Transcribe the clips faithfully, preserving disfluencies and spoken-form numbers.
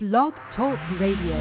Blog Talk Radio.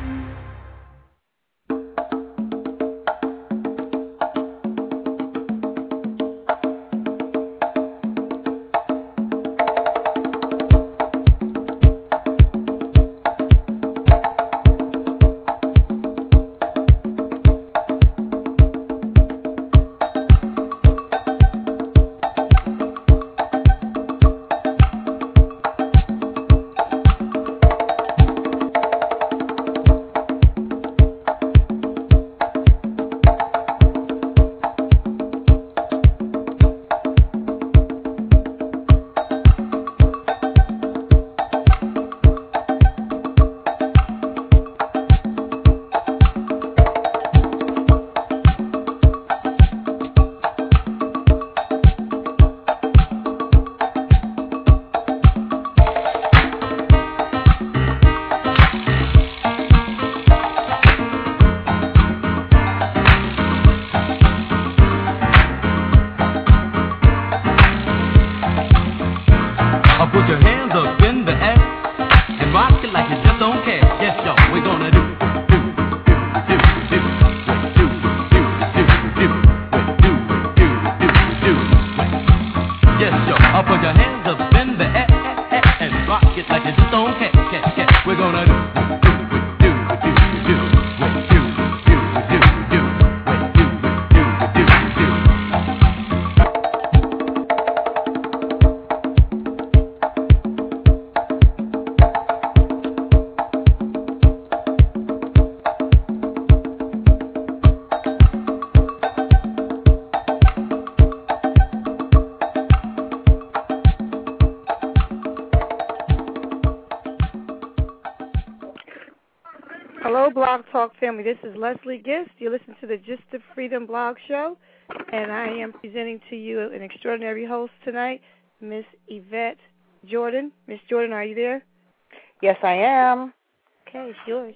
Family, this is Leslie Gist. You listen to the Gist of Freedom blog show, and I am presenting to you an extraordinary host tonight, Miss Yvette Jordan. Miss Jordan, are you there? Yes, I am. Okay, it's yours.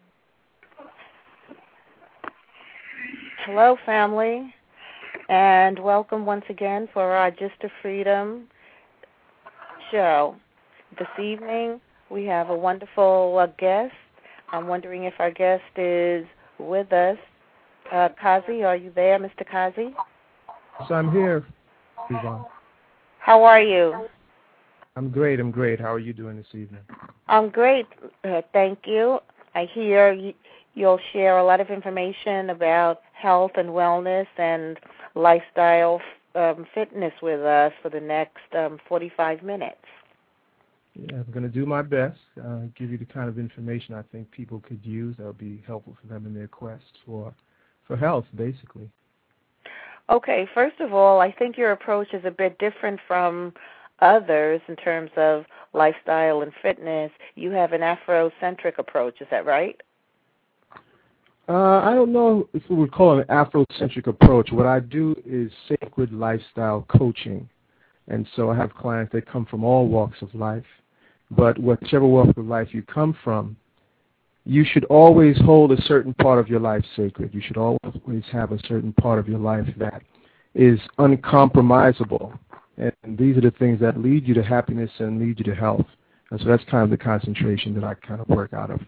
Hello, family, and welcome once again for our Gist of Freedom show. This evening, we have a wonderful uh, guest. I'm wondering if our guest is with us. Uh, Kazi, are you there, Mister Kazi? Yes, I'm here, Yvonne. How are you? I'm great, I'm great. How are you doing this evening? I'm great, uh, thank you. I hear y- you'll share a lot of information about health and wellness and lifestyle um, fitness with us for the next um, forty-five minutes. Yeah, I'm going to do my best, uh, give you the kind of information I think people could use that would be helpful for them in their quest for, for health, basically. Okay, first of all, I think your approach is a bit different from others in terms of lifestyle and fitness. You have an Afrocentric approach, is that right? Uh, I don't know if we would call it an Afrocentric approach. What I do is sacred lifestyle coaching, and so I have clients that come from all walks of life. But whichever walk of life you come from, you should always hold a certain part of your life sacred. You should always have a certain part of your life that is uncompromisable. And these are the things that lead you to happiness and lead you to health. And so that's kind of the concentration that I kind of work out of.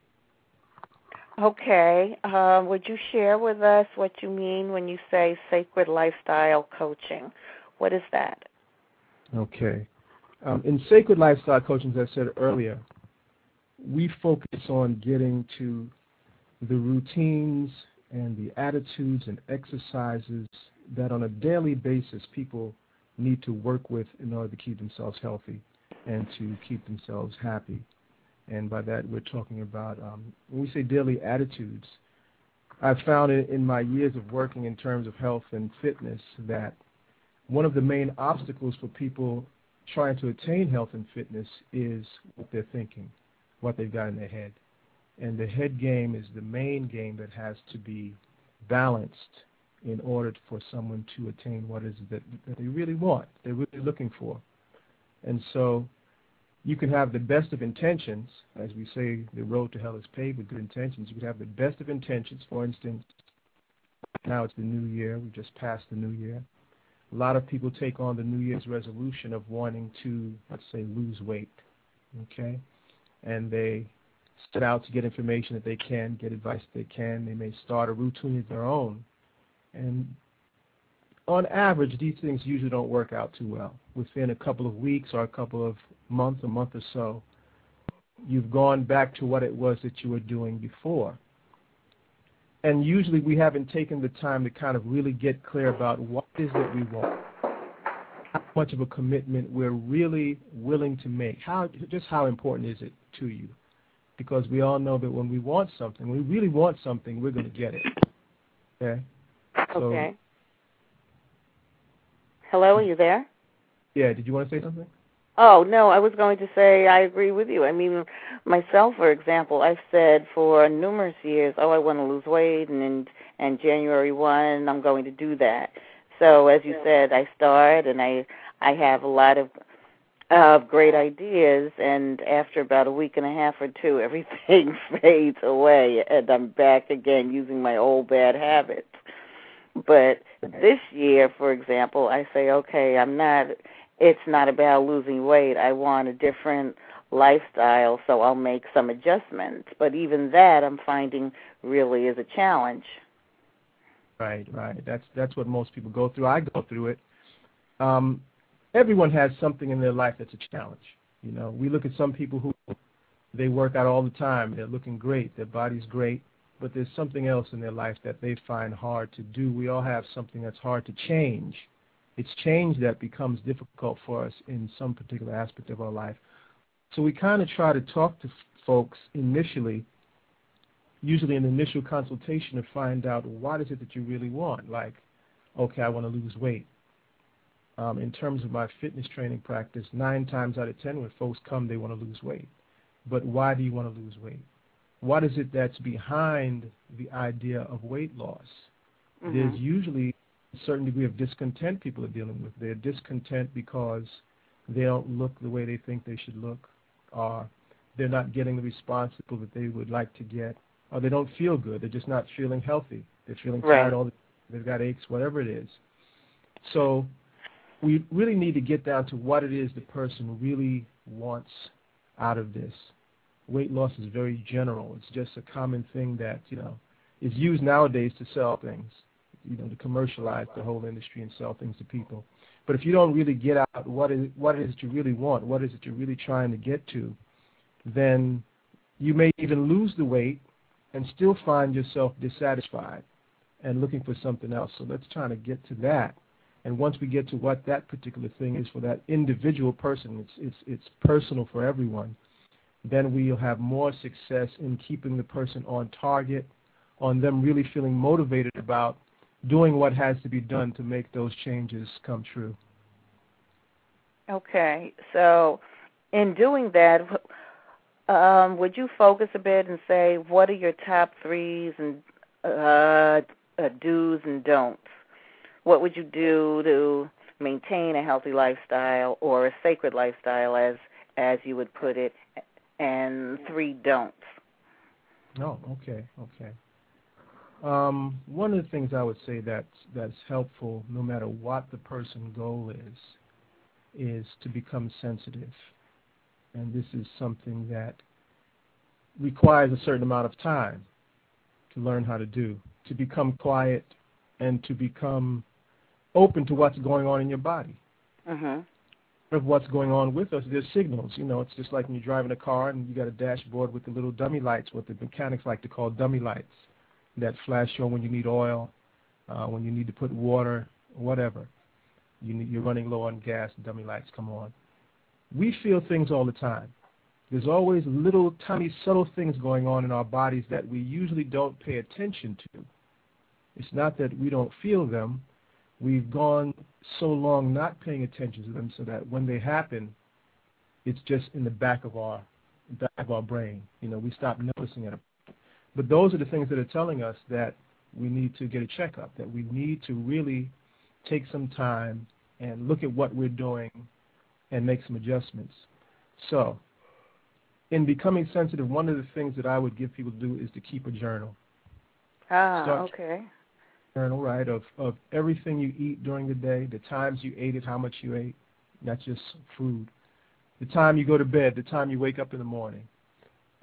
Okay. Uh, would you share with us what you mean when you say sacred lifestyle coaching? What is that? Okay. Um, in sacred lifestyle coaching, as I said earlier, we focus on getting to the routines and the attitudes and exercises that on a daily basis people need to work with in order to keep themselves healthy and to keep themselves happy. And by that, we're talking about, um, when we say daily attitudes, I've found in, in my years of working in terms of health and fitness that one of the main obstacles for people trying to attain health and fitness is what they're thinking, what they've got in their head. And the head game is the main game that has to be balanced in order for someone to attain what is that, that they really want, they're really looking for. And so you can have the best of intentions. As we say, the road to hell is paved with good intentions. You could have the best of intentions. For instance, now it's the new year. We just passed the new year. A lot of people take on the New Year's resolution of wanting to, let's say, lose weight, okay? and they set out to get information that they can, get advice that they can. They may start a routine of their own. And on average, these things usually don't work out too well. Within a couple of weeks or a couple of months, a month or so, you've gone back to what it was that you were doing before. And usually we haven't taken the time to kind of really get clear about what it is that we want, how much of a commitment we're really willing to make, how just how important is it to you. Because we all know that when we want something, when we really want something, we're going to get it. Okay? So, okay. Hello, are you there? Yeah, did you want to say something? Oh, no, I was going to say I agree with you. I mean, myself, for example, I've said for numerous years, oh, I want to lose weight, and and, and January first, I'm going to do that. So, as you said, I start, and I, I have a lot of uh, great ideas, and after about a week and a half or two, everything fades away, and I'm back again using my old bad habits. But this year, for example, I say, okay, I'm not... It's not about losing weight. I want a different lifestyle, so I'll make some adjustments. But even that I'm finding really is a challenge. Right, right. That's that's what most people go through. I go through it. Um, everyone has something in their life that's a challenge. You know, we look at some people who they work out all the time. They're looking great. Their body's great. But there's something else in their life that they find hard to do. We all have something that's hard to change. It's change that becomes difficult for us in some particular aspect of our life. So we kind of try to talk to f- folks initially, usually in the initial consultation, to find out what is it that you really want. Like, okay, I want to lose weight. Um, in terms of my fitness training practice, nine times out of ten when folks come, they want to lose weight. But why do you want to lose weight? What is it that's behind the idea of weight loss? Mm-hmm. There's usually a certain degree of discontent people are dealing with. They're discontent because they don't look the way they think they should look, or they're not getting the response that they would like to get, or they don't feel good. They're just not feeling healthy. They're feeling right. tired all the time. They've got aches, whatever it is. So we really need to get down to what it is the person really wants out of this. Weight loss is very general. It's just a common thing that, you know, is used nowadays to sell things, you know, to commercialize the whole industry and sell things to people. But if you don't really get out what is what it is that you really want, what is it you're really trying to get to, then you may even lose the weight and still find yourself dissatisfied and looking for something else. So let's try to get to that. And once we get to what that particular thing is for that individual person, it's it's it's personal for everyone, then we'll have more success in keeping the person on target, on them really feeling motivated about doing what has to be done to make those changes come true. Okay. So in doing that, um, would you focus a bit and say what are your top threes and uh, uh, do's and don'ts? What would you do to maintain a healthy lifestyle or a sacred lifestyle, as as you would put it, and three don'ts? Oh, okay, okay. Um, one of the things I would say that's, that's helpful, no matter what the person's goal is, is to become sensitive. And this is something that requires a certain amount of time to learn how to do, to become quiet and to become open to what's going on in your body. Mm-hmm. Of what's going on with us, there's signals. You know, it's just like when you're driving a car and you got a dashboard with the little dummy lights, what the mechanics like to call dummy lights, that flash on when you need oil, uh, when you need to put water, whatever. You need, you're running low on gas, dummy lights come on. We feel things all the time. There's always little tiny subtle things going on in our bodies that we usually don't pay attention to. It's not that we don't feel them. We've gone so long not paying attention to them so that when they happen, it's just in the back of our back of our brain. You know, we stop noticing it. But those are the things that are telling us that we need to get a checkup, that we need to really take some time and look at what we're doing and make some adjustments. So in becoming sensitive, one of the things that I would give people to do is to keep a journal. Ah, Start okay. Journal, right, of, of everything you eat during the day, the times you ate it, how much you ate, not just food, the time you go to bed, the time you wake up in the morning.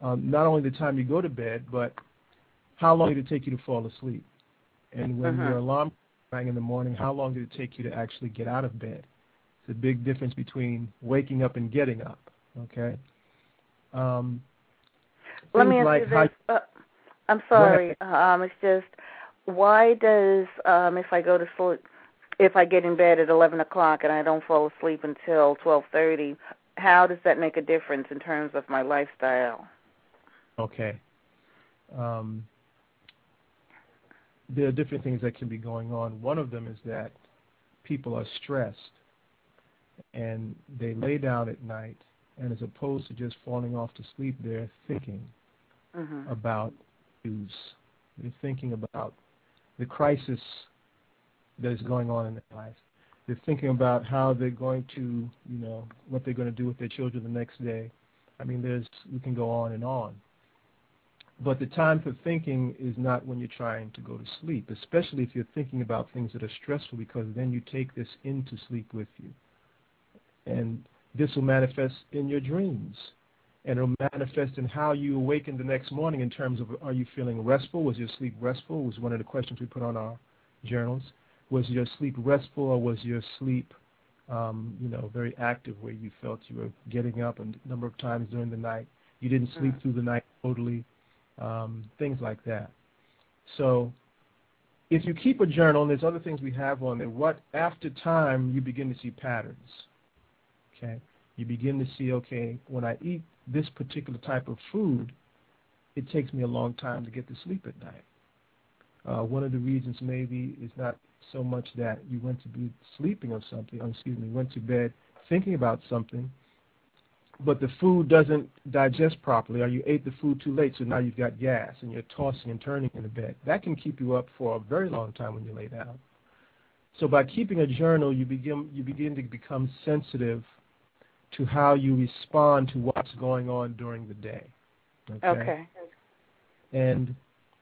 um, not only the time you go to bed, but how long did it take you to fall asleep? And when uh-huh. your alarm rang in the morning, how long did it take you to actually get out of bed? It's a big difference between waking up and getting up, okay? Um, Let me ask like you this. Uh, I'm sorry. Um, it's just, why does, um, if I go to sleep, if I get in bed at eleven o'clock and I don't fall asleep until twelve thirty, how does that make a difference in terms of my lifestyle? Okay. Um, there are different things that can be going on. One of them is that people are stressed and they lay down at night, and as opposed to just falling off to sleep, they're thinking mm-hmm. about news. They're thinking about the crisis that is going on in their life. They're thinking about how they're going to, you know, what they're going to do with their children the next day. I mean, there's, we can go on and on. But the time for thinking is not when you're trying to go to sleep, especially if you're thinking about things that are stressful, because then you take this into sleep with you. And this will manifest in your dreams. And it'll manifest in how you awaken the next morning in terms of, are you feeling restful? Was your sleep restful? Was one of the questions we put on our journals. Was your sleep restful, or was your sleep, um, you know, very active, where you felt you were getting up a number of times during the night? You didn't sleep mm. through the night totally, um, things like that. So if you keep a journal, and there's other things we have on there, what after time you begin to see patterns. Okay, you begin to see, okay, when I eat this particular type of food, it takes me a long time to get to sleep at night. Uh, one of the reasons maybe is not so much that you went to be sleeping or something, or excuse me, went to bed thinking about something, but the food doesn't digest properly, or you ate the food too late, so now you've got gas and you're tossing and turning in the bed. That can keep you up for a very long time when you lay down. So by keeping a journal, you begin you begin to become sensitive to how you respond to what's going on during the day. Okay. Okay. And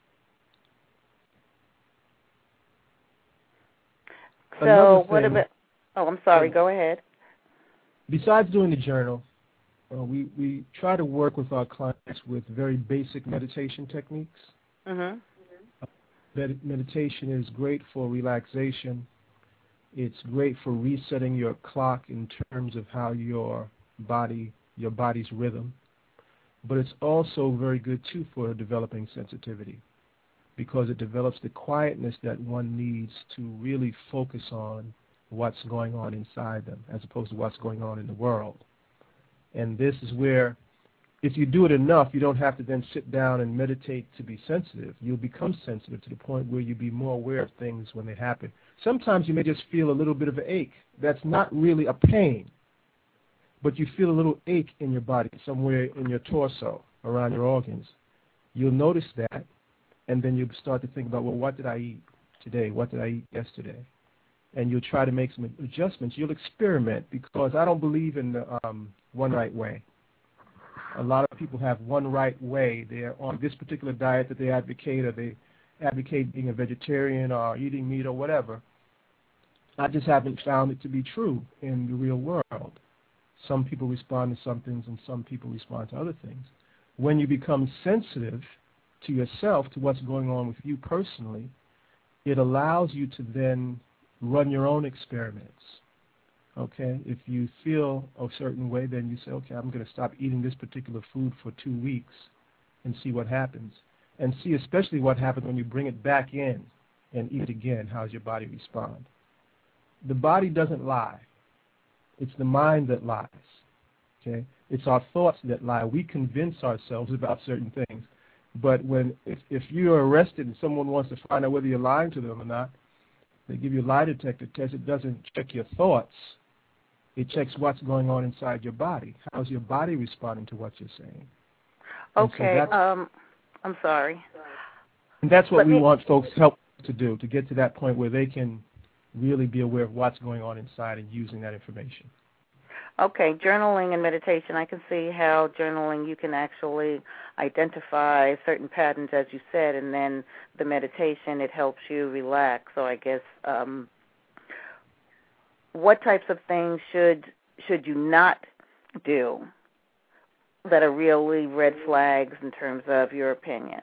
so what thing, about? Oh, I'm sorry. uh, Go ahead. Besides doing the journal, uh, we we try to work with our clients with very basic meditation techniques. Mm-hmm. Uh, med- meditation is great for relaxation. It's great for resetting your clock in terms of how your body, your body's rhythm. But it's also very good, too, for developing sensitivity, because it develops the quietness that one needs to really focus on what's going on inside them, as opposed to what's going on in the world. And this is where, if you do it enough, you don't have to then sit down and meditate to be sensitive. You'll become sensitive to the point where you'll be more aware of things when they happen. Sometimes you may just feel a little bit of an ache. That's not really a pain, but you feel a little ache in your body, somewhere in your torso, around your organs. You'll notice that, and then you'll start to think about, well, what did I eat today? What did I eat yesterday? And you'll try to make some adjustments. You'll experiment, because I don't believe in the um, one right way. A lot of people have one right way. They're on this particular diet that they advocate, or they advocate being a vegetarian or eating meat or whatever. I just haven't found it to be true in the real world. Some people respond to some things, and some people respond to other things. When you become sensitive to yourself, to what's going on with you personally, it allows you to then run your own experiments. Okay? If you feel a certain way, then you say, okay, I'm going to stop eating this particular food for two weeks and see what happens. And see especially what happens when you bring it back in and eat it again. How does your body respond? The body doesn't lie. It's the mind that lies. Okay? It's our thoughts that lie. We convince ourselves about certain things. But when if, if you're arrested and someone wants to find out whether you're lying to them or not, they give you a lie detector test. It doesn't check your thoughts. It checks what's going on inside your body. How's your body responding to what you're saying? Okay. So um, I'm sorry. And that's what Let we me... want folks help to do, to get to that point where they can really be aware of what's going on inside and using that information. Okay, journaling and meditation, I can see how journaling you can actually identify certain patterns, as you said, and then the meditation, it helps you relax. So I guess um, what types of things should should you not do that are really red flags in terms of your opinion?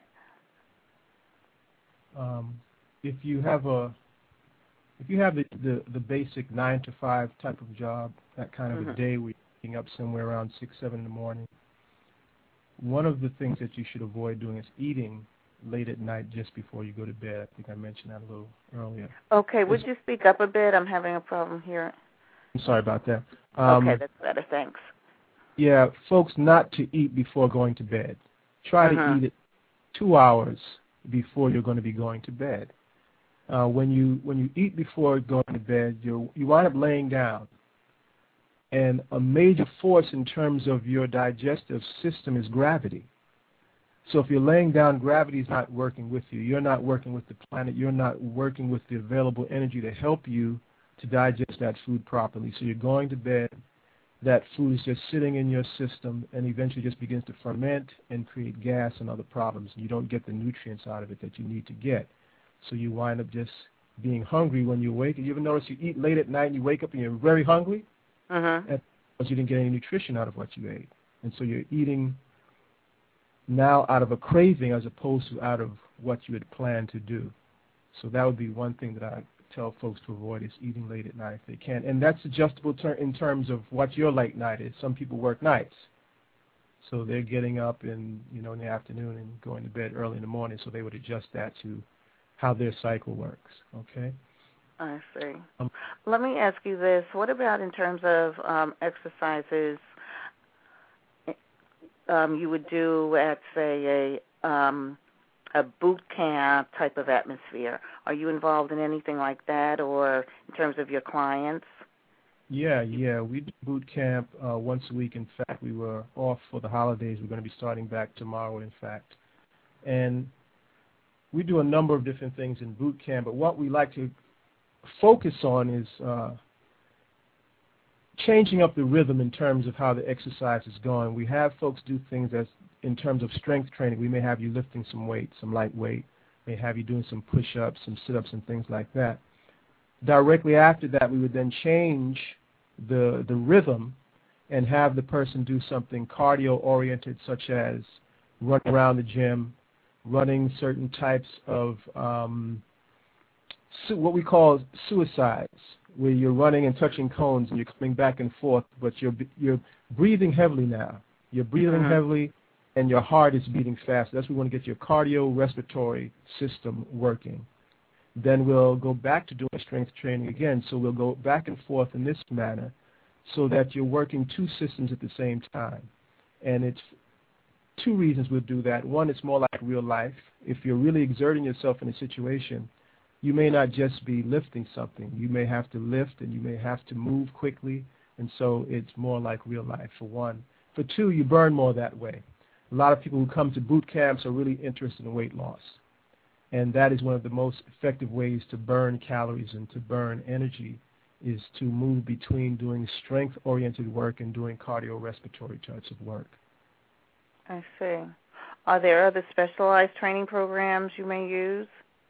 Um, if you have a if you have the, the, the basic nine to five type of job, that kind of mm-hmm. a day where you're waking up somewhere around six, seven in the morning, one of the things that you should avoid doing is eating late at night just before you go to bed. I think I mentioned that a little earlier. Okay, would you speak up a bit? I'm having a problem here. I'm sorry about that. Um, okay, that's better. Thanks. Yeah, folks, not to eat before going to bed. Try uh-huh. to eat it two hours before you're going to be going to bed. Uh, when you when you eat before going to bed, you you wind up laying down. And a major force in terms of your digestive system is gravity. So if you're laying down, gravity is not working with you. You're not working with the planet. You're not working with the available energy to help you to digest that food properly. So you're going to bed. That food is just sitting in your system and eventually just begins to ferment and create gas and other problems. You don't get the nutrients out of it that you need to get. So you wind up just being hungry when you wake. You ever notice you eat late at night and you wake up and you're very hungry? Uh-huh. That's because you didn't get any nutrition out of what you ate. And so you're eating now out of a craving as opposed to out of what you had planned to do. So that would be one thing that I tell folks to avoid, is eating late at night if they can. And that's adjustable ter- in terms of what your late night is. Some people work nights. So they're getting up in, you know, in the afternoon and going to bed early in the morning, so they would adjust that to how their cycle works, okay? I see. Um, Let me ask you this. What about in terms of um, exercises um, you would do at, say, a um, a boot camp type of atmosphere? Are you involved in anything like that, or in terms of your clients? Yeah, yeah. We do boot camp uh, once a week. In fact, we were off for the holidays. We're going to be starting back tomorrow, in fact. And we do a number of different things in boot camp, but what we like to focus on is uh, changing up the rhythm in terms of how the exercise is going. We have folks do things as in terms of strength training. We may have you lifting some weight, some light weight, may have you doing some push-ups, some sit-ups and things like that. Directly after that, we would then change the the rhythm and have the person do something cardio-oriented, such as run around the gym, running certain types of um, su- what we call suicides, where you're running and touching cones and you're coming back and forth, but you're you're breathing heavily now. You're breathing uh-huh. heavily, and your heart is beating fast. That's where we want to get your cardiorespiratory system working. Then we'll go back to doing strength training again. So we'll go back and forth in this manner so that you're working two systems at the same time. And it's two reasons we'll do that. One, it's more like real life. If you're really exerting yourself in a situation, you may not just be lifting something. You may have to lift and you may have to move quickly, and so it's more like real life, for one. For two, you burn more that way. A lot of people who come to boot camps are really interested in weight loss, and that is one of the most effective ways to burn calories and to burn energy, is to move between doing strength-oriented work and doing cardiorespiratory types of work. I see. Are there other specialized training programs you may use?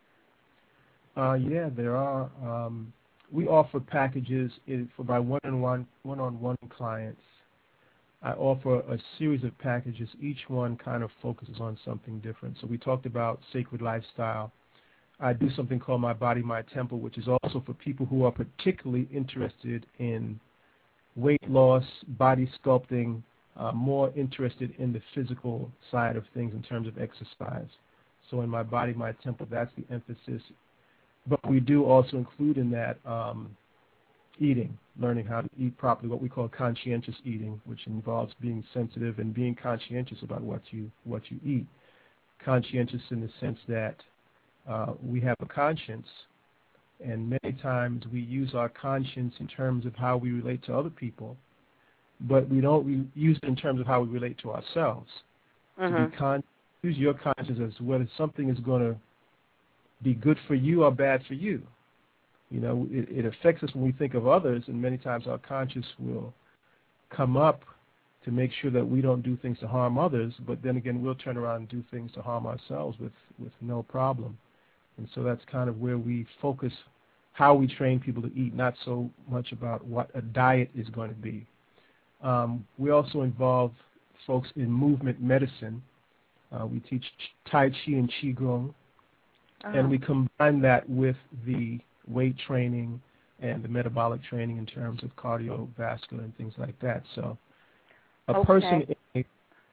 Uh, yeah, there are. Um, we offer packages in, for my one-on-one, one-on-one clients. I offer a series of packages. Each one kind of focuses on something different. So we talked about sacred lifestyle. I do something called My Body, My Temple, which is also for people who are particularly interested in weight loss, body sculpting, uh, more interested in the physical side of things in terms of exercise. So in My Body, My Temple, that's the emphasis. But we do also include in that um, eating, learning how to eat properly, what we call conscientious eating, which involves being sensitive and being conscientious about what you what you eat. Conscientious in the sense that uh, we have a conscience, and many times we use our conscience in terms of how we relate to other people, but we don't re- use it in terms of how we relate to ourselves. Uh-huh. To be con- use your conscience as to whether something is going to be good for you or bad for you. You know, it, it affects us when we think of others, and many times our conscience will come up to make sure that we don't do things to harm others, but then again, we'll turn around and do things to harm ourselves with, with no problem. And so that's kind of where we focus how we train people to eat, not so much about what a diet is going to be. Um, we also involve folks in movement medicine. Uh, we teach Tai Chi and Qigong, uh-huh. and we combine that with the weight training and the metabolic training in terms of cardiovascular and things like that. So a okay. person... In,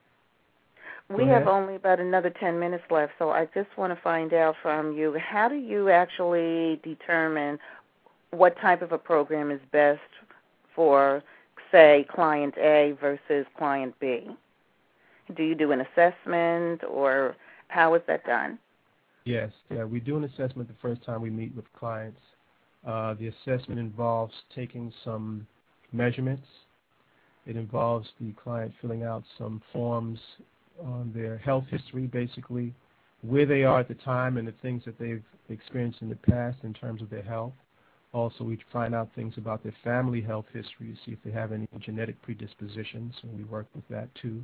we have only about another ten minutes left, so I just want to find out from you, how do you actually determine what type of a program is best for, say, client A versus client B? Do you do an assessment, or how is that done? Yes, yeah, we do an assessment the first time we meet with clients. Uh, the assessment involves taking some measurements. It involves the client filling out some forms on their health history, basically, where they are at the time and the things that they've experienced in the past in terms of their health. Also, we find out things about their family health history to see if they have any genetic predispositions, and we work with that too.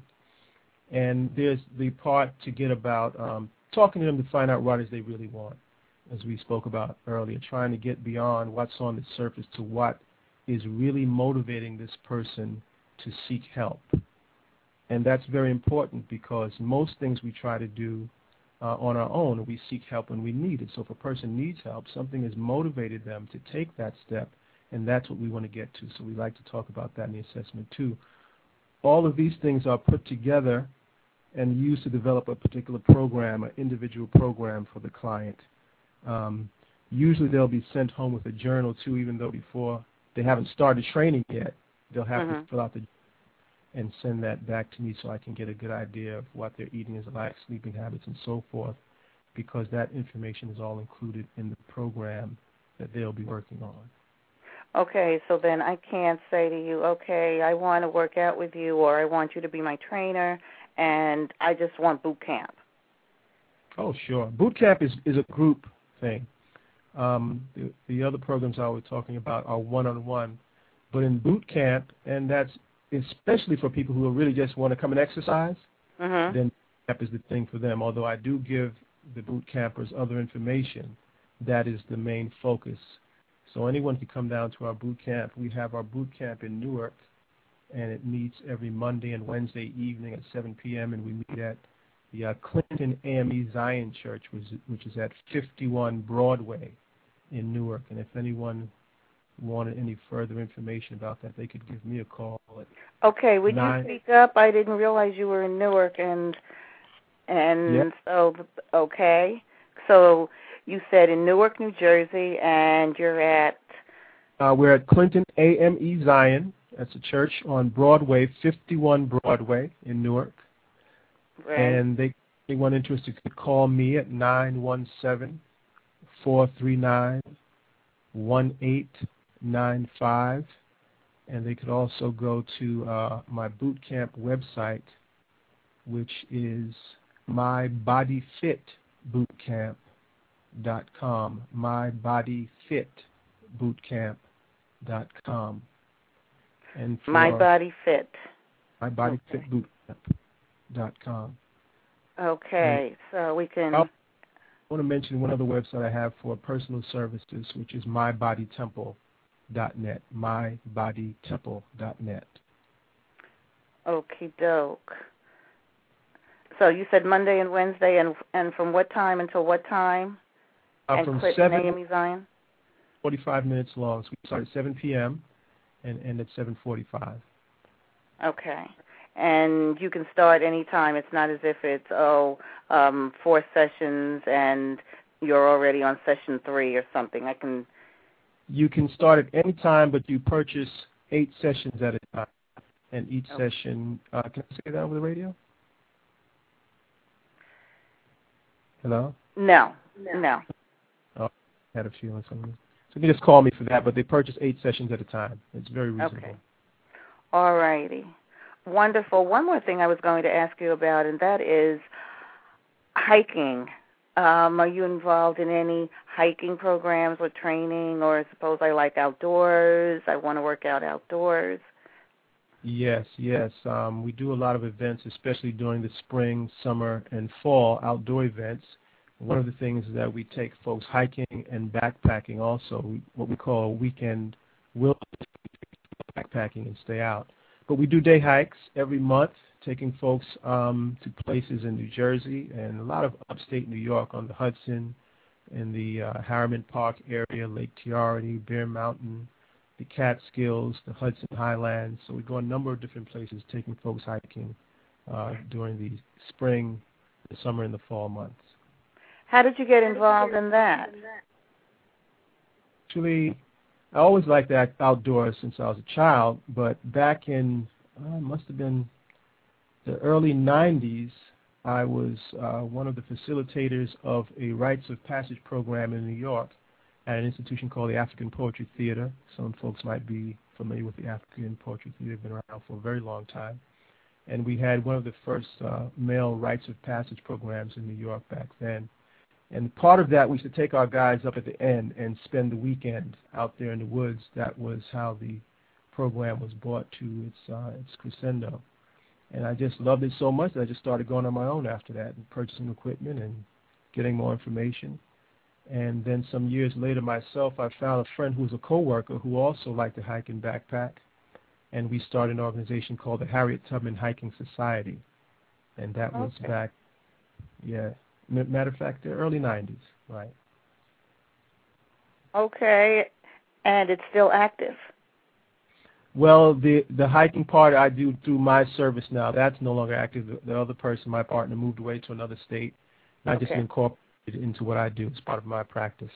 And there's the part to get about um, talking to them to find out what it is they really want, as we spoke about earlier, trying to get beyond what's on the surface to what is really motivating this person to seek help. And that's very important because most things we try to do uh, on our own, we seek help when we need it. So if a person needs help, something has motivated them to take that step, and that's what we want to get to. So we like to talk about that in the assessment too. All of these things are put together and used to develop a particular program, an individual program for the client. Um, usually they'll be sent home with a journal too, even though before they haven't started training yet, they'll have mm-hmm. to fill out the and send that back to me so I can get a good idea of what their eating is like, sleeping habits, and so forth, because that information is all included in the program that they'll be working on. Okay, so then I can't say to you, okay, I want to work out with you, or I want you to be my trainer, and I just want boot camp. Oh, sure. Boot camp is, is a group thing. Um, the, the other programs I was talking about are one-on-one. But in boot camp, and that's especially for people who really just want to come and exercise, mm-hmm. then camp is the thing for them. Although I do give the boot campers other information, that is the main focus. So anyone can come down to our boot camp. We have our boot camp in Newark, and it meets every Monday and Wednesday evening at seven p.m., and we meet at the uh, Clinton A M E Zion Church, which is, which is at fifty-one Broadway in Newark. And if anyone wanted any further information about that, they could give me a call. At okay, would nine. you speak up? I didn't realize you were in Newark, and and yep. so okay, so you said in Newark, New Jersey, and you're at. Uh, we're at Clinton A M E Zion. That's a church on Broadway, fifty-one Broadway in Newark. Right. And they anyone interested could call me at nine one seven, four three nine, one eight nine five, and they could also go to uh, my boot camp website, which is my body fit boot camp dot com, my body fit boot camp dot com. And for My Body Fit. my body fit boot camp dot com. Okay, and so we can. I'll, I want to mention one other website I have for personal services, which is my body temple dot net, my body temple dot net. Okie doke. So you said Monday and Wednesday, and and from what time until what time? Uh, and from Clinton A M E Zion? forty-five minutes long. So we start at seven p.m. and end at seven forty-five. Okay. And you can start any time. It's not as if it's, oh, um, four sessions and you're already on session three or something. I can. You can start at any time, but you purchase eight sessions at a time. And each okay. session, uh, can I say that over the radio? Hello? No, no. Oh, I had a feeling something. So you can just call me for that, but they purchase eight sessions at a time. It's very reasonable. Okay. All righty. Wonderful. One more thing I was going to ask you about, and that is hiking. Um, are you involved in any hiking programs or training, or suppose I like outdoors, I want to work out outdoors? Yes, yes. Um, we do a lot of events, especially during the spring, summer, and fall outdoor events. One of the things is that we take folks hiking and backpacking also, what we call a weekend wilderness backpacking and stay out. But we do day hikes every month taking folks um, to places in New Jersey and a lot of upstate New York on the Hudson, in the uh, Harriman Park area, Lake Tiarity, Bear Mountain, the Catskills, the Hudson Highlands. So we go a number of different places taking folks hiking uh, during the spring, the summer, and the fall months. How did you get involved in that? Actually, I always liked to act outdoors since I was a child, but back in, uh, must have been the early nineties, I was uh, one of the facilitators of a Rites of Passage program in New York at an institution called the African Poetry Theater. Some folks might be familiar with the African Poetry Theater. It's been around for a very long time. And we had one of the first uh, male Rites of Passage programs in New York back then. And part of that, we used to take our guys up at the end and spend the weekend out there in the woods. That was how the program was brought to its uh, its crescendo. And I just loved it so much that I just started going on my own after that and purchasing equipment and getting more information. And then some years later myself, I found a friend who was a coworker who also liked to hike and backpack. And we started an organization called the Harriet Tubman Hiking Society. And that was Okay. back, yeah, matter of fact, the early nineties, right. Okay, and it's still active. Well, the the hiking part I do through my service now. That's no longer active. The, the other person, my partner, moved away to another state. And I just Okay. incorporated into what I do as part of my practice.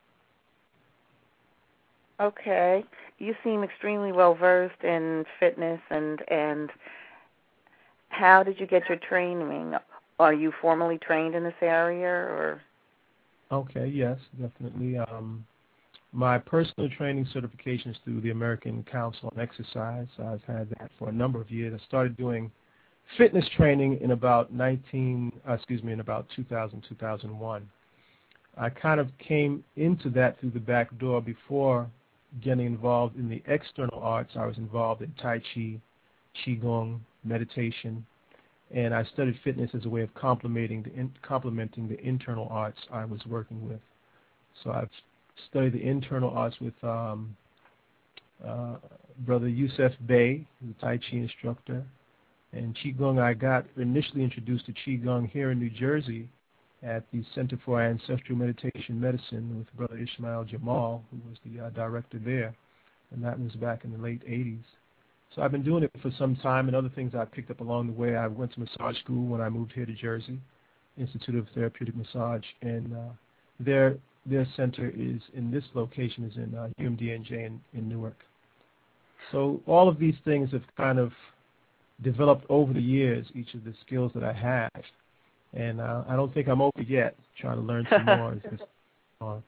Okay, you seem extremely well versed in fitness, and and how did you get your training? Are you formally trained in this area, or? Okay, yes, definitely. Um, my personal training certification is through the American Council on Exercise. I've had that for a number of years. I started doing fitness training in about nineteen, uh, excuse me, in about two thousand, two thousand one. I kind of came into that through the back door. Before getting involved in the external arts, I was involved in Tai Chi, Qigong, meditation, and I studied fitness as a way of complementing the, in, complementing the internal arts I was working with. So I've studied the internal arts with um, uh, Brother Yusef Bey, who's a Tai Chi instructor. And Qigong, I got initially introduced to Qigong here in New Jersey at the Center for Ancestral Meditation Medicine with Brother Ishmael Jamal, who was the uh, director there. And that was back in the late eighties. So I've been doing it for some time, and other things I picked up along the way. I went to massage school when I moved here to Jersey, Institute of Therapeutic Massage, and uh, their their center is in this location is in uh, U M D N J in, in Newark. So all of these things have kind of developed over the years, each of the skills that I have, and uh, I don't think I'm over yet. Trying to learn some more as this goes on.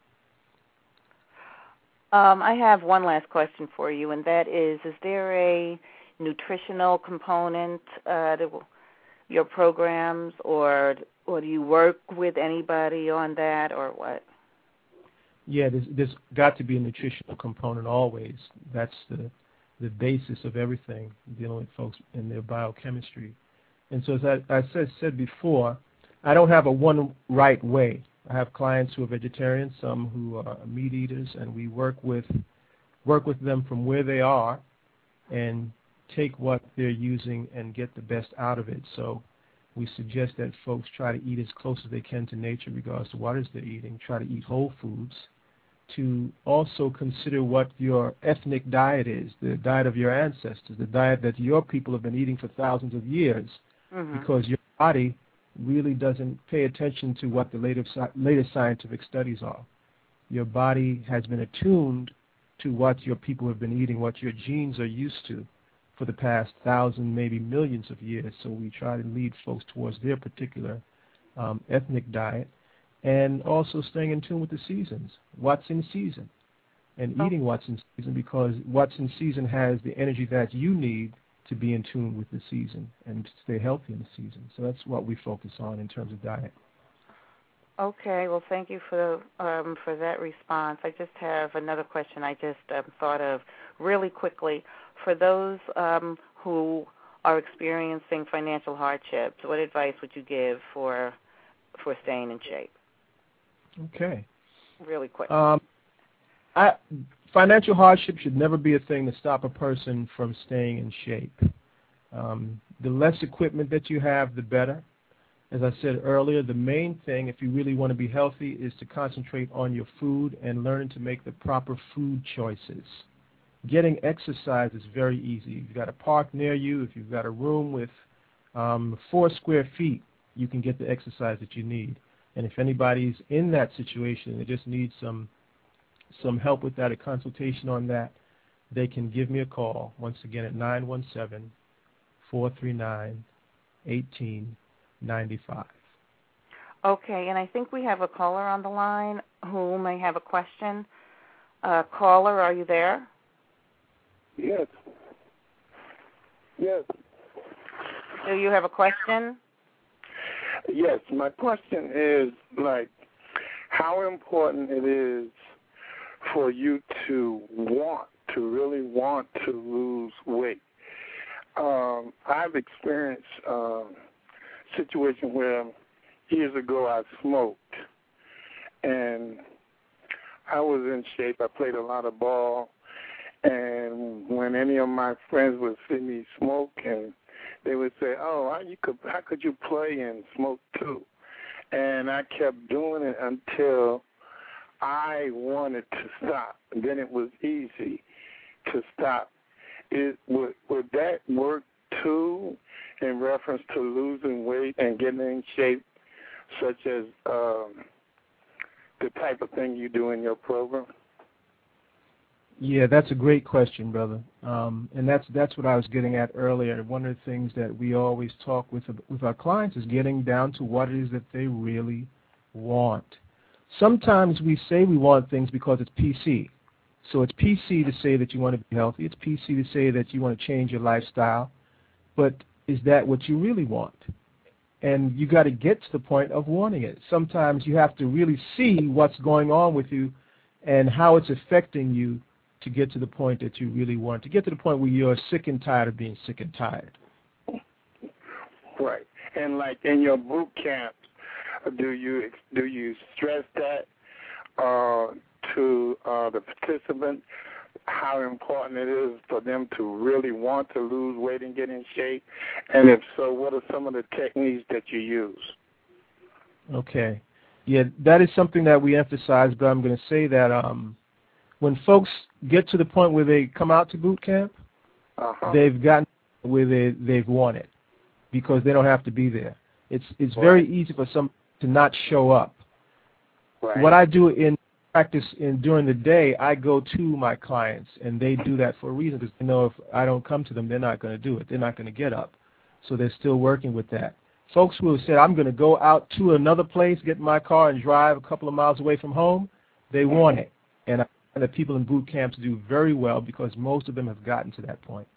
Um, I have one last question for you, and that is, is there a nutritional component uh, to your programs, or or do you work with anybody on that, or what? Yeah, there's, there's got to be a nutritional component always. That's the the basis of everything, dealing with folks in their biochemistry. And so as I, I said, said before, I don't have a one right way. I have clients who are vegetarians, some who are meat eaters, and we work with work with them from where they are and take what they're using and get the best out of it. So we suggest that folks try to eat as close as they can to nature regardless to what is they're eating. Try to eat whole foods. To also consider what your ethnic diet is, the diet of your ancestors, the diet that your people have been eating for thousands of years, mm-hmm. because your body really doesn't pay attention to what the latest, latest scientific studies are. Your body has been attuned to what your people have been eating, what your genes are used to for the past thousand, maybe millions of years. So we try to lead folks towards their particular um, ethnic diet. And also staying in tune with the seasons, what's in season, and oh. eating what's in season, because what's in season has the energy that you need to be in tune with the season and to stay healthy in the season. So that's what we focus on in terms of diet. Okay, well, thank you for um, for that response. I just have another question I just um, thought of really quickly. For those um, who are experiencing financial hardships, what advice would you give for for staying in shape? Okay. Really quick. Um, I, financial hardship should never be a thing to stop a person from staying in shape. Um, the less equipment that you have, the better. As I said earlier, the main thing, if you really want to be healthy, is to concentrate on your food and learning to make the proper food choices. Getting exercise is very easy. If you've got a park near you, if you've got a room with um, four square feet, you can get the exercise that you need. And if anybody's in that situation, they just need some some help with that, a consultation on that, they can give me a call, once again, at nine one seven, four three nine, one eight nine five. Okay, and I think we have a caller on the line who may have a question. Uh, caller, are you there? Yes. Yes. Do you have a question? Yes, my question is, like, how important it is for you to want, to really want to lose weight. Um, I've experienced a uh, situation where years ago I smoked, and I was in shape. I played a lot of ball, and when any of my friends would see me smoke, and they would say, "Oh, how you could how could you play and smoke too?" And I kept doing it until I wanted to stop. And then it was easy to stop. It would would that work too in reference to losing weight and getting in shape, such as um, the type of thing you do in your program? Yeah, that's a great question, brother. Um, and that's that's what I was getting at earlier. One of the things that we always talk with with our clients is getting down to what it is that they really want. Sometimes we say we want things because it's P C. So it's P C to say that you want to be healthy. It's P C to say that you want to change your lifestyle. But is that what you really want? And you got to get to the point of wanting it. Sometimes you have to really see what's going on with you and how it's affecting you to get to the point that you really want, to get to the point where you're sick and tired of being sick and tired. Right. And like in your boot camp, do you do you stress that uh, to uh, the participants, how important it is for them to really want to lose weight and get in shape? And if so, what are some of the techniques that you use? Okay. Yeah, that is something that we emphasize, but I'm going to say that um, when folks get to the point where they come out to boot camp, uh-huh. they've gotten where they, they've won it because they don't have to be there. It's it's right. very easy for some to not show up. Right. What I do in practice in during the day, I go to my clients, and they do that for a reason because they know if I don't come to them, they're not going to do it. They're not going to get up. So they're still working with that. Folks who have said, I'm going to go out to another place, get in my car, and drive a couple of miles away from home, they want it. And I find that people in boot camps do very well because most of them have gotten to that point.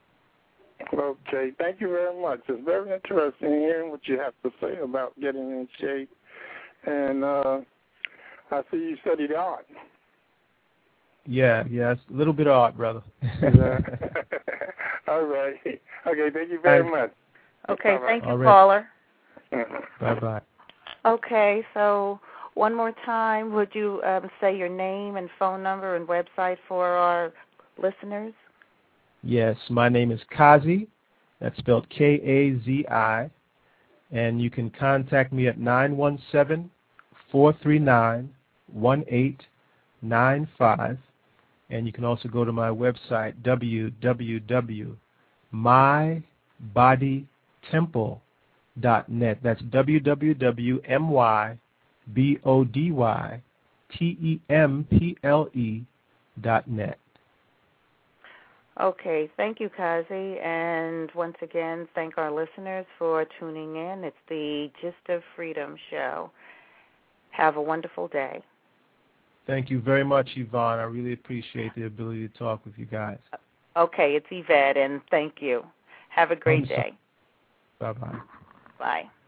Okay, thank you very much. It's very interesting hearing what you have to say about getting in shape. And uh, I see you studied art. Yeah, yeah, it's a little bit odd, brother. All right. Okay, thank you very Thanks. much. Okay, Bye-bye. thank you, right. caller. Bye-bye. Okay, so one more time, would you um, say your name and phone number and website for our listeners? Yes, my name is Kazi. That's spelled K A Z I. And you can contact me at nine one seven, four three nine, one eight nine five. And you can also go to my website, w w w dot my body temple dot net. That's w w w dot my body temple dot net. Okay, thank you, Kazi. And once again, thank our listeners for tuning in. It's the Gist of Freedom show. Have a wonderful day. Thank you very much, Yvonne. I really appreciate the ability to talk with you guys. Okay, it's Yvette, and thank you. Have a great day. Bye-bye. Bye.